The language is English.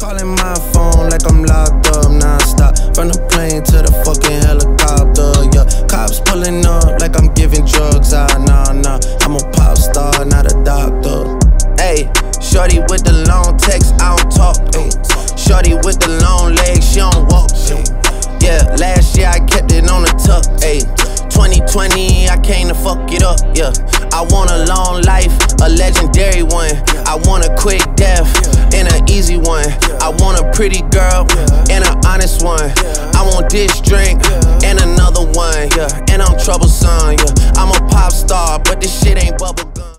calling my phone like I'm locked up non-stop. From the plane to the fucking helicopter, yeah. Cops pulling up like I'm giving drugs, nah. I'm a pop star, not a doctor. Ayy, shorty with the long text, I don't talk. Ayy, shorty with the long legs, she don't walk. Yeah, last year I kept it on the tuck. Ayy, 2020 I came to fuck it up. Yeah, I want a long life, a legendary one. I want a quick death and an easy one. I want a pretty girl and an honest one. I want this drink and another one. Yeah, and I'm troublesome. Yeah, I'm a pop star, but this shit ain't bubble.